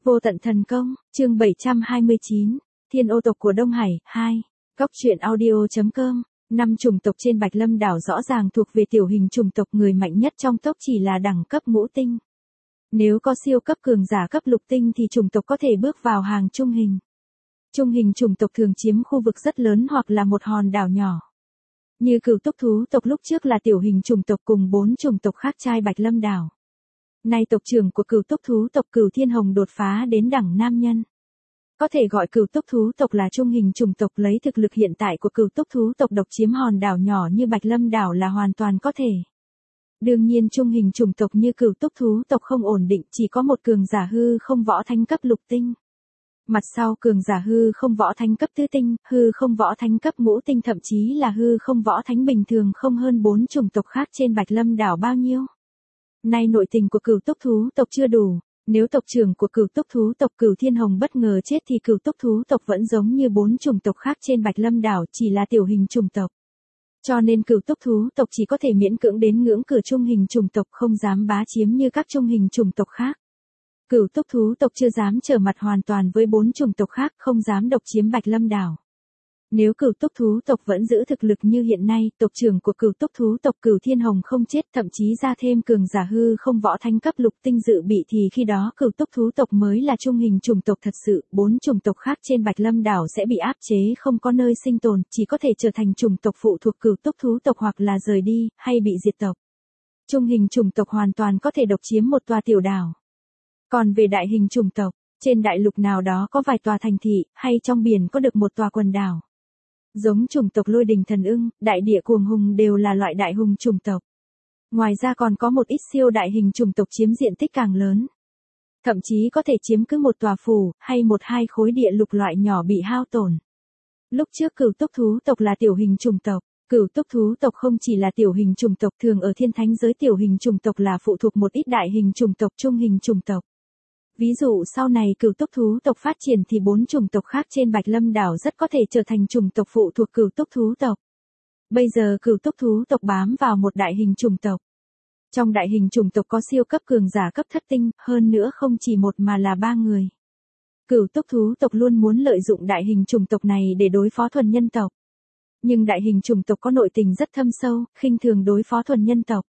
Vô tận thần công, chương 729, Thiên ô tộc của Đông Hải, 2. Góc truyện audio.com. 5 chủng tộc trên Bạch Lâm đảo rõ ràng thuộc về tiểu hình chủng tộc, người mạnh nhất trong tộc chỉ là đẳng cấp ngũ tinh. Nếu có siêu cấp cường giả cấp lục tinh thì chủng tộc có thể bước vào hàng trung hình. Trung hình chủng tộc thường chiếm khu vực rất lớn hoặc là một hòn đảo nhỏ. Như Cửu Túc thú tộc lúc trước là tiểu hình chủng tộc cùng 4 chủng tộc khác trai Bạch Lâm đảo. Nay tộc trưởng của Cửu Túc thú tộc Cửu Thiên Hồng đột phá đến đẳng nam nhân. Có thể gọi Cửu Túc thú tộc là trung hình chủng tộc, lấy thực lực hiện tại của Cửu Túc thú tộc độc chiếm hòn đảo nhỏ như Bạch Lâm đảo là hoàn toàn có thể. Đương nhiên trung hình chủng tộc như Cửu Túc thú tộc không ổn định, chỉ có một cường giả hư không võ thánh cấp lục tinh. Mặt sau cường giả hư không võ thánh cấp tứ tinh, hư không võ thánh cấp ngũ tinh, thậm chí là hư không võ thánh bình thường không hơn 4 chủng tộc khác trên Bạch Lâm đảo bao nhiêu. Nay nội tình của Cửu Túc thú tộc chưa đủ, nếu tộc trưởng của Cửu Túc thú tộc Cửu Thiên Hồng bất ngờ chết thì Cửu Túc thú tộc vẫn giống như 4 chủng tộc khác trên Bạch Lâm đảo, chỉ là tiểu hình chủng tộc. Cho nên Cửu Túc thú tộc chỉ có thể miễn cưỡng đến ngưỡng cửa trung hình chủng tộc, không dám bá chiếm như các trung hình chủng tộc khác. Cửu Túc thú tộc chưa dám trở mặt hoàn toàn với 4 chủng tộc khác, không dám độc chiếm Bạch Lâm đảo. Nếu Cửu Túc thú tộc vẫn giữ thực lực như hiện nay, tộc trưởng của Cửu Túc thú tộc Cửu Thiên Hồng không chết, thậm chí ra thêm cường giả hư không võ thánh cấp lục tinh dự bị, thì khi đó Cửu Túc thú tộc mới là trung hình chủng tộc thật sự, 4 chủng tộc khác trên Bạch Lâm đảo sẽ bị áp chế, không có nơi sinh tồn, chỉ có thể trở thành chủng tộc phụ thuộc Cửu Túc thú tộc hoặc là rời đi, hay bị diệt tộc. Trung hình chủng tộc hoàn toàn có thể độc chiếm một tòa tiểu đảo. Còn về đại hình chủng tộc, trên đại lục nào đó có vài tòa thành thị, hay trong biển có được một tòa quần đảo. Giống chủng tộc Lôi Đình Thần Ưng, Đại Địa Cuồng Hùng đều là loại đại hùng chủng tộc. Ngoài ra còn có một ít siêu đại hình chủng tộc chiếm diện tích càng lớn. Thậm chí có thể chiếm cứ một tòa phủ, hay một hai khối địa lục loại nhỏ bị hao tổn. Lúc trước Cửu Túc thú tộc là tiểu hình chủng tộc. Cửu Túc thú tộc không chỉ là tiểu hình chủng tộc, thường ở thiên thánh giới tiểu hình chủng tộc là phụ thuộc một ít đại hình chủng tộc, trung hình chủng tộc. Ví dụ sau này Cửu Túc thú tộc phát triển thì 4 chủng tộc khác trên Bạch Lâm đảo rất có thể trở thành chủng tộc phụ thuộc Cửu Túc thú tộc. Bây giờ Cửu Túc thú tộc bám vào một đại hình chủng tộc. Trong đại hình chủng tộc có siêu cấp cường giả cấp thất tinh, hơn nữa không chỉ một mà là 3 người. Cửu Túc thú tộc luôn muốn lợi dụng đại hình chủng tộc này để đối phó thuần nhân tộc. Nhưng đại hình chủng tộc có nội tình rất thâm sâu, khinh thường đối phó thuần nhân tộc.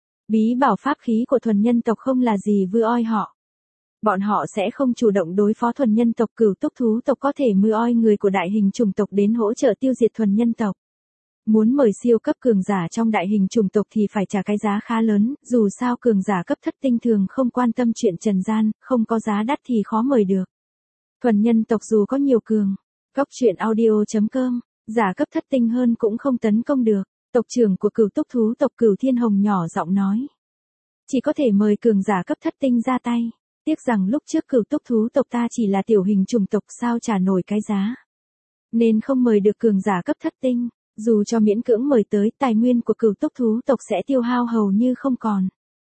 Bí bảo pháp khí của thuần nhân tộc không là gì vừa oi họ. Bọn họ sẽ không chủ động đối phó thuần nhân tộc. Cửu Túc thú tộc có thể mưa oi người của đại hình chủng tộc đến hỗ trợ tiêu diệt thuần nhân tộc. Muốn mời siêu cấp cường giả trong đại hình chủng tộc thì phải trả cái giá khá lớn, dù sao cường giả cấp thất tinh thường không quan tâm chuyện trần gian, không có giá đắt thì khó mời được. Thuần nhân tộc dù có nhiều cường, góc truyện audio.com, giả cấp thất tinh hơn cũng không tấn công được. Tộc trưởng của Cửu Túc thú tộc Cửu Thiên Hồng nhỏ giọng nói. Chỉ có thể mời cường giả cấp thất tinh ra tay. Tiếc rằng lúc trước Cửu Túc thú tộc ta chỉ là tiểu hình chủng tộc, sao trả nổi cái giá. Nên không mời được cường giả cấp thất tinh, dù cho miễn cưỡng mời tới, tài nguyên của Cửu Túc thú tộc sẽ tiêu hao hầu như không còn.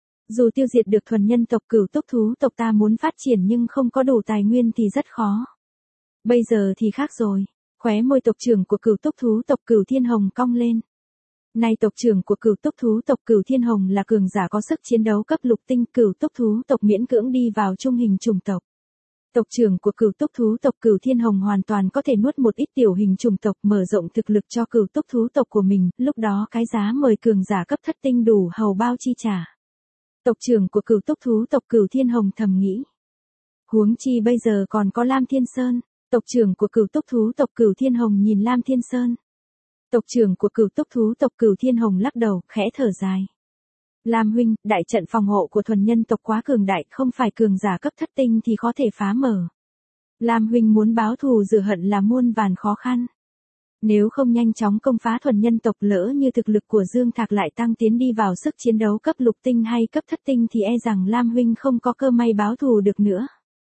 Dù tiêu diệt được thuần nhân tộc Cửu Túc thú tộc ta muốn phát triển nhưng không có đủ tài nguyên thì rất khó. Bây giờ thì khác rồi, khóe môi tộc trưởng của Cửu Túc thú tộc Cửu Thiên Hồng cong lên. Nay tộc trưởng của Cửu Túc thú tộc Cửu Thiên Hồng là cường giả có sức chiến đấu cấp lục tinh, Cửu Túc thú tộc miễn cưỡng đi vào trung hình chủng tộc. Tộc trưởng của Cửu Túc thú tộc Cửu Thiên Hồng hoàn toàn có thể nuốt một ít tiểu hình chủng tộc, mở rộng thực lực cho Cửu Túc thú tộc của mình, lúc đó cái giá mời cường giả cấp thất tinh đủ hầu bao chi trả. Tộc trưởng của Cửu Túc thú tộc Cửu Thiên Hồng thầm nghĩ. Huống chi bây giờ còn có Lam Thiên Sơn. Tộc trưởng của Cửu Túc thú tộc Cửu Thiên Hồng nhìn Lam Thiên Sơn. Tộc trưởng của Cửu Túc thú tộc Cửu Thiên Hồng lắc đầu, khẽ thở dài. Lam huynh, đại trận phòng hộ của thuần nhân tộc quá cường đại, không phải cường giả cấp thất tinh thì có thể phá mở. Lam huynh muốn báo thù rửa hận là muôn vàn khó khăn. Nếu không nhanh chóng công phá thuần nhân tộc, lỡ như thực lực của Dương Thạc lại tăng tiến đi vào sức chiến đấu cấp lục tinh hay cấp thất tinh thì e rằng Lam huynh không có cơ may báo thù được nữa.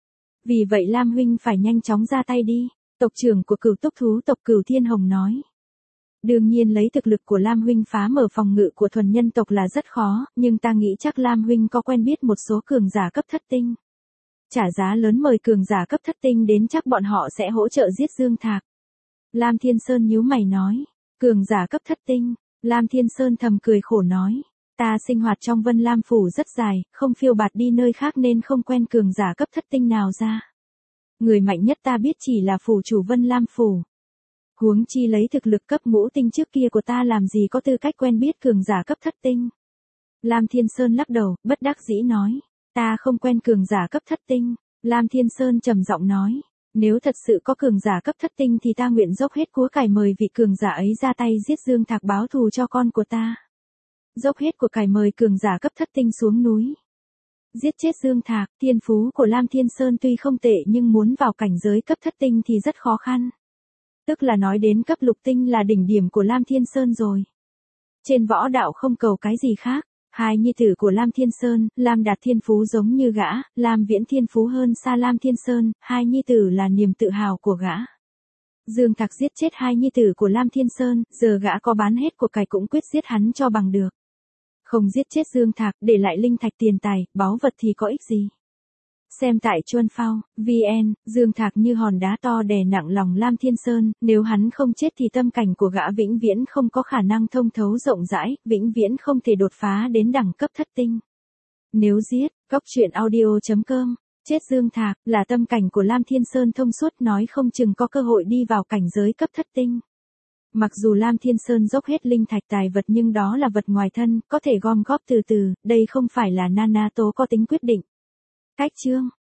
Vì vậy Lam huynh phải nhanh chóng ra tay đi, tộc trưởng của Cửu Túc thú tộc Cửu Thiên Hồng nói. Đương nhiên lấy thực lực của Lam huynh phá mở phòng ngự của thuần nhân tộc là rất khó, nhưng ta nghĩ chắc Lam huynh có quen biết một số cường giả cấp thất tinh. Trả giá lớn mời cường giả cấp thất tinh đến, chắc bọn họ sẽ hỗ trợ giết Dương Thạc. Lam Thiên Sơn nhíu mày nói, cường giả cấp thất tinh. Lam Thiên Sơn thầm cười khổ nói, Ta sinh hoạt trong Vân Lam Phủ rất dài, không phiêu bạt đi nơi khác nên không quen cường giả cấp thất tinh nào ra. Người mạnh nhất ta biết chỉ là phủ chủ Vân Lam Phủ. Huống chi lấy thực lực cấp ngũ tinh trước kia của ta làm gì có tư cách quen biết cường giả cấp thất tinh. Lam Thiên Sơn lắc đầu, bất đắc dĩ nói. Ta không quen cường giả cấp thất tinh. Lam Thiên Sơn trầm giọng nói. Nếu thật sự có cường giả cấp thất tinh thì ta nguyện dốc hết của cải mời vị cường giả ấy ra tay giết Dương Thạc báo thù cho con của ta. Dốc hết của cải mời cường giả cấp thất tinh xuống núi. Giết chết Dương Thạc, thiên phú của Lam Thiên Sơn tuy không tệ nhưng muốn vào cảnh giới cấp thất tinh thì rất khó khăn. Tức là nói đến cấp lục tinh là đỉnh điểm của Lam Thiên Sơn rồi. Trên võ đạo không cầu cái gì khác. Hai nhi tử của Lam Thiên Sơn, Lam Đạt thiên phú giống như gã, Lam Viễn thiên phú hơn xa Lam Thiên Sơn, hai nhi tử là niềm tự hào của gã. Dương Thạc giết chết hai nhi tử của Lam Thiên Sơn, giờ gã có bán hết của cải cũng quyết giết hắn cho bằng được. Không giết chết Dương Thạc, để lại linh thạch tiền tài, báu vật thì có ích gì. Xem tại Chuân Phao, VN, Dương Thạc như hòn đá to đè nặng lòng Lam Thiên Sơn, nếu hắn không chết thì tâm cảnh của gã vĩnh viễn không có khả năng thông thấu rộng rãi, vĩnh viễn không thể đột phá đến đẳng cấp thất tinh. Nếu giết, góc truyện audio.com, chết Dương Thạc, là tâm cảnh của Lam Thiên Sơn thông suốt nói không chừng có cơ hội đi vào cảnh giới cấp thất tinh. Mặc dù Lam Thiên Sơn dốc hết linh thạch tài vật nhưng đó là vật ngoài thân, có thể gom góp từ từ, đây không phải là Nana Tố có tính quyết định. Cách chương